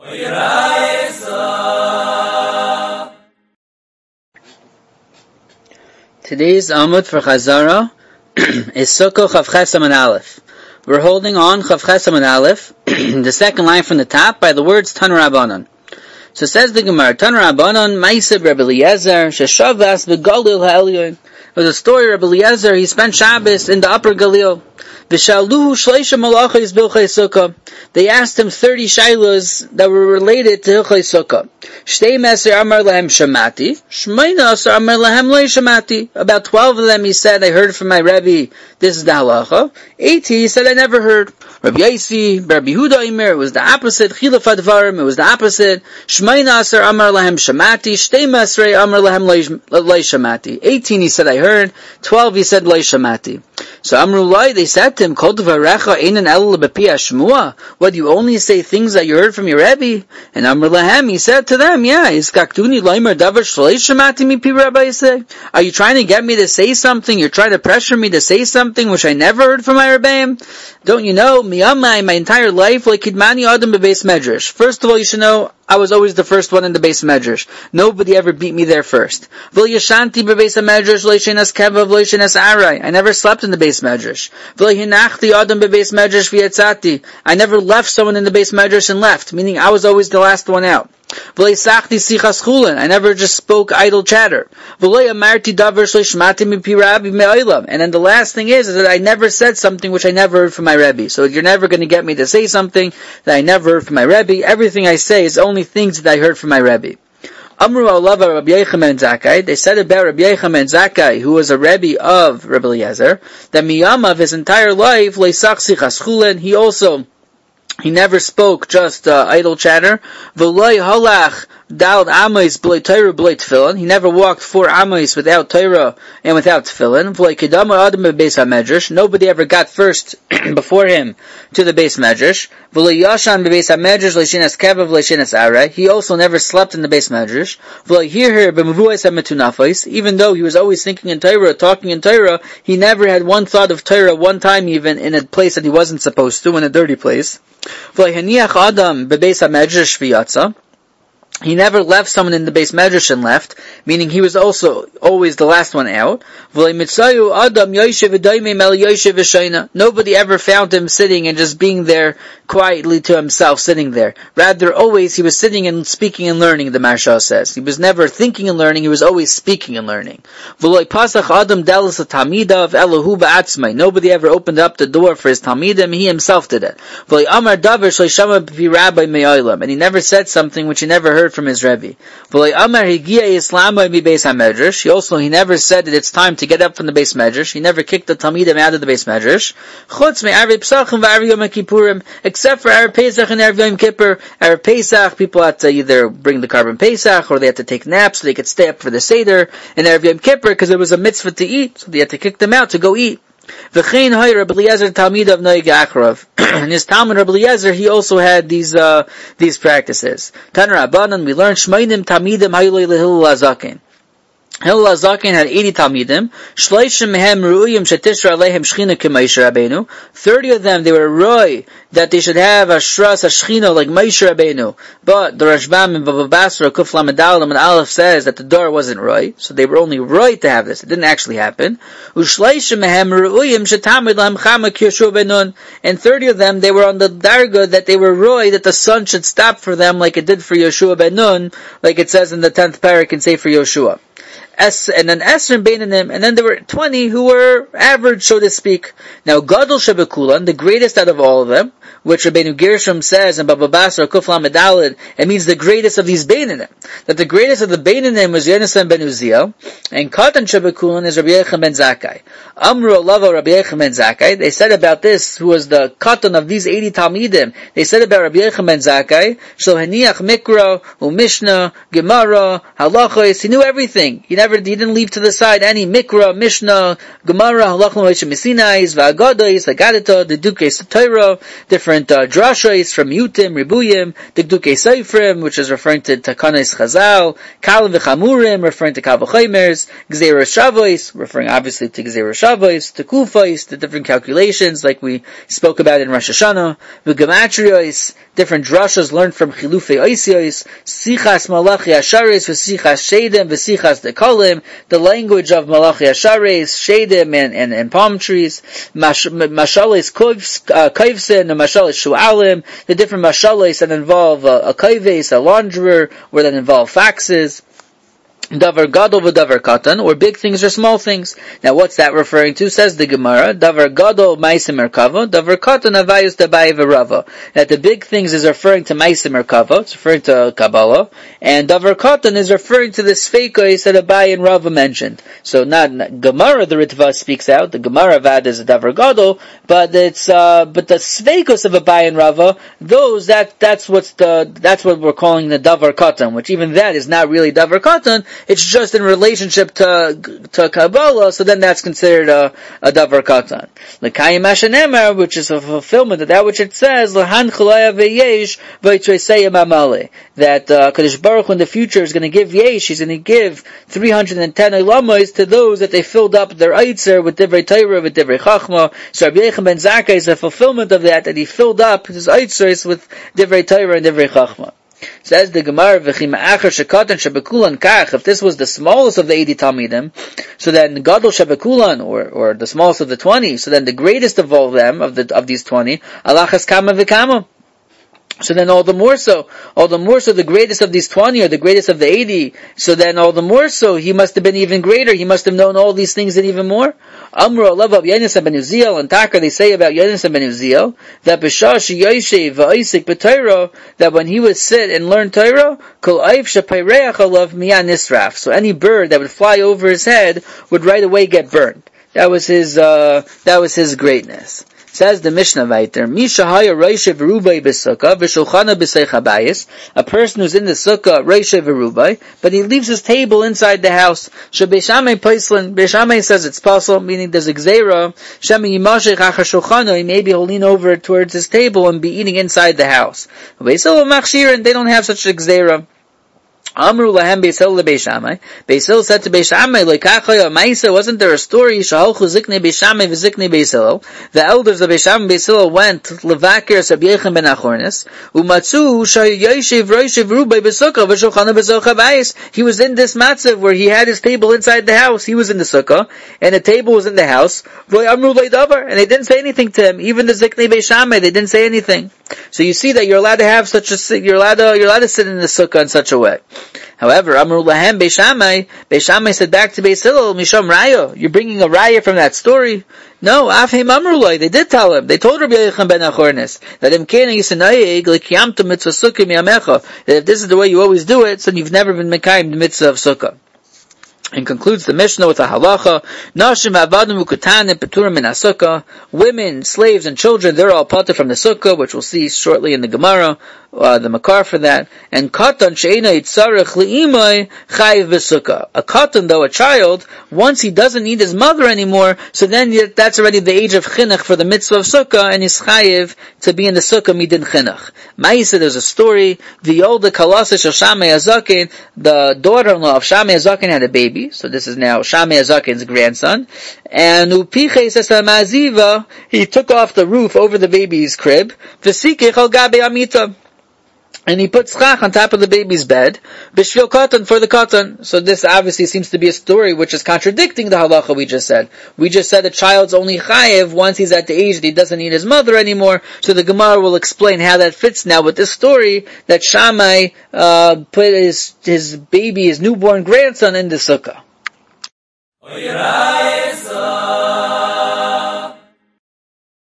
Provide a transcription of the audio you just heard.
Today's Amud for Chazara is Sukkah Chav Ches Amud Aleph. We're holding on Chav Ches Amud Aleph, the second line from the top, by the words Tanu Rabbanan. So says the Gemara, Tanu Rabbanan, Ma'aseh Rabbi Eliezer, Sheshavas v'Galil ha'Elyon. It was a story of Rabbi Eliezer, he spent Shabbos in the Upper Galil. V'shaluhu shleisha malachos b'Hilchos Sukkah. They asked him 30 shaylos that were related to Hilchos Sukkah. Shtei meser amar lahem shamati, shmeina asar amar lahem lo shamati. About 12 of them he said, I heard from my Rebbe, this is the halacha. 80 he said, I never heard. Rabbi Yaisi, Rabbi Yehuda Imer, it was the opposite. Chilaf advarim, it was the opposite. Shmeina asar amar lahem shamati, shtei meser amar lahem lo shamati. 18 he said, I heard. 12 he said, lo shamati. So Amrullah, they said to him, Kol dvarecha einan ela b'pi hashmua. What, you only say things that you heard from your Rebbe? And Amrulahem, he said to them, yeah, iskaktuni loimer davar shlei shamati mipi Rabbi Yisei. Are you trying to get me to say something? You're trying to pressure me to say something which I never heard from my Rebbeim? Don't you know, miyamai, my entire life, like kidmani adam bebeis medrash. First of all, you should know, I was always the first one in the base medrash. Nobody ever beat me there first. I never slept in the base medrash. I never left someone in the base medrash and left, meaning I was always the last one out. I never just spoke idle chatter. And then the last thing is that I never said something which I never heard from my Rebbe. So you're never going to get me to say something that I never heard from my Rebbe. Everything I say is only things that I heard from my Rebbe. Amru Alava Rabbi Yochanan and Zakkai, they said about Rabbi Yochanan and Zakkai, who was a Rebbe of Rabbi Eliezer, that miyama of his entire life, he never spoke just idle chatter. V'loi halach dal amos b'loi Torah b'loi tefillin. He never walked 4 amos without Torah and without tefillin. V'loi kedama adam b'beis hamedrash. Nobody ever got first before him to the base medrash. V'loi yashan b'beis hamedrash leishinas kevav leishinas aray. He also never slept in the base medrash. V'loi hirhir b'mevuas hametunafos. Even though he was always thinking in Torah, talking in Torah, he never had one thought of Torah one time even in a place that he wasn't supposed to, in a dirty place. He never left someone in the base medrash and left, meaning he was also always the last one out. Nobody ever found him sitting and just being there quietly to himself, sitting there. Rather, always he was sitting and speaking and learning, the Maharsha says. He was never thinking and learning, he was always speaking and learning. Nobody ever opened up the door for his talmidim, he himself did it. And he never said something which he never heard from his Rebbe. He never said that it's time to get up from the base medrash. He never kicked the talmidim out of the base medrash. Except for Erev Pesach and Erev Yom Kippur. Erev Pesach, people had to either bring the carbon Pesach, or they had to take naps so they could stay up for the Seder. And Erev Yom Kippur, because it was a mitzvah to eat, so they had to kick them out to go eat. V'chein hoy Rabbi Eliezer talmid of Noeg Achrav. In his Talmud, Rabbi Eliezer, he also had these practices. Tanu Rabbanan, we learned Shmeinim talmidim hayloi lehillel hazaken. Hillel HaZaken had 80 talmidim. Shleishim mehem ru'uyim shetishra alehem shchina k'Moshe Rabbeinu. 30 of them, they were roy that they should have a shras, a shchina like Moshe Rabbeinu. But the Rashbam in Baba Basra, Kuf Lamed Aleph and Aleph says that the door wasn't roy, so they were only roy to have this. It didn't actually happen. Ushleishim mehem ru'uyim shetamid lahem chama k'Yoshua ben Nun. And 30 of them, they were on the darga that they were roy, that the sun should stop for them like it did for Yoshua ben Nun, like it says in the 10th parak in Sefer Yoshua. And then Esrim Beinanim, and then there were 20 who were average, so to speak. Now, Gadol Shebekulan, the greatest out of all of them, which Rabbeinu Gershom says in Baba Basra, Kuf Lamed Daled, it means the greatest of these Beinanim. That the greatest of the Beinanim was Yonasan ben Uziel, and Katan Shebekulan is Rabbi Yochanan ben Zakkai. Amru Alava Rabbi Yochanan ben Zakkai, they said about this, who was the Katan of these 80 Talmidim, they said about Rabbi Yochanan ben Zakkai, Shel Haniach Mikra, U'Mishnah, Gemara, Halachos, he knew everything. He didn't leave to the side any Mikra, Mishnah, Gemara, Halachah Moshe Messinais, Va'agadais, Agadita, the Dukei Torah, different drashos from Yutim, Ribuyim, the Dukei Seifrim, which is referring to Takanos Chazal, Kalim v'Chamurim, referring to Kal v'Chomers, Gzeira Shavos, referring obviously to Gzeira Shavos, to Kufos, the different calculations like we spoke about in Rosh Hashanah, V'Gematrios, different drashas learned from Chilufei Oisios, Sichas Malachi Ashares, V'Sichas Shedim, V'Sichas Dekalim, the language of Malachi Ashares, Shedim, and palm trees, Mashalis Kaivsin, and Mashalis Shu'alim, the different Mashalis that involve a Kaives, a launderer, or that involve faxes. Davar gadol v'davar katan, or big things or small things. Now what's that referring to? Says the Gemara, davar gadol ma'aseh merkava, davar katan havayus dabai v'rava. That the big things is referring to ma'aseh merkava, it's referring to Kabbalah, and davar katan is referring to the sfeikos that Abai and Rava mentioned. So not Gemara, the Ritva speaks out, the Gemara vad is a davar gadol, but it's, but the sfeikos of Abai and Rava, those, that's what we're calling the davar katan, which even that is not really davar katan, it's just in relationship to Kabbalah, so then that's considered a davar katan. L'kayim Hashanemar, which is a fulfillment of that which it says, L'han chalaya v'yesh v'yitreiseyim amale, that Kadosh Baruch Hu in the future is going to give yesh, he's going to give 310 olamas to those that they filled up their eitzer with divrei Torah, with divrei Chachma. So Rabbi Yechon ben Zakkai is a fulfillment of that he filled up his eitzer with divrei Torah and divrei Chachma. Says the Gemara, if this was the smallest of the 80 Talmidim, so then Gadol Shebekulan, or the smallest of the 20, so then the greatest of all of them, of these 20, Alachas Kama V'Kama. So then all the more so the greatest of these 20 or the greatest of the 80, so then all the more so he must have been even greater, he must have known all these things and even more. Amru Alav Yonasan ben Uziel, and Taka they say about Yonasan ben Uziel, that B'shah Yoshev V'Isik B'Torah, that when he would sit and learn Torah, Kol Aif Shapayreach Alav Miyan Nisraf, so any bird that would fly over his head would right away get burned. That was his greatness. Says the Mishnah Vayter, Mishahaya Reisha V'Rubai B'Sukkah V'Shulchana B'Seich HaBayis, a person who's in the Sukkah, Reisha V'Rubai, but he leaves his table inside the house. Shebeshamei Paislin, Beshamei says it's possible, meaning there's a Gzeira, Shemi Yimashech Achar Shulchana, maybe he'll lean over towards his table and be eating inside the house. Beisil Machshir, and they don't have such a Gzeira. Amru lahem Beis Hillel leBeis Shammai. Beis Hillel said to Beis Shammai, "Lekachaya Ma'isa, wasn't there a story? Shahalchu Ziknei Beis Shammai v'Ziknei Beis Hillel. The elders of Beis Shammai and Beis Hillel went levaker Rabbi Yechon ben Achornis. Umatzu shayoshev Roishev Rubai b'Sukkah v'Shulchana b'Zoch HaBayis. He was in this matzav where he had his table inside the house. He was in the sukkah, and the table was in the house. Amru leidavar, and they didn't say anything to him. Even the Ziknei Beis Shammai, they didn't say anything. So you see that you're allowed to have you're allowed to sit in the sukkah in such a way. However, Amru lahem Beis Shammai said back to Beis Hillel, Misham Raya, you're bringing a Raya from that story? No, Afhim Amru Lai, they did tell him, they told Rabbi Yechon ben Achornis, that that if this is the way you always do it, so you've never been mekayim the mitzvah of sukkah. And concludes the Mishnah with a halacha, Nashim avadim ukutanim peturim min hasukah, women, slaves, and children, they're all patur from the sukkah, which we'll see shortly in the Gemara, the makar for that. And katan she'ena yitzarech li'imai chayiv b'sukkah. A katan, though a child, once he doesn't need his mother anymore, so then that's already the age of chinuch for the mitzvah of sukkah, and he's chayiv to be in the sukkah midin chinuch. Ma'isa, there's a story, the older kalasa shel Shammai HaZaken, the daughter-in-law of Shammai HaZaken had a baby, so this is now Shammai HaZaken's grandson, and upiches es ha'maziva, he took off the roof over the baby's crib, v'sikech al gabe amita, and he put schach on top of the baby's bed, b'shvil katan, for the katan. So this obviously seems to be a story which is contradicting the halacha we just said. We just said a child's only chayev once he's at the age that he doesn't need his mother anymore. So the Gemara will explain how that fits now with this story that Shammai put his baby, his newborn grandson, in the sukkah.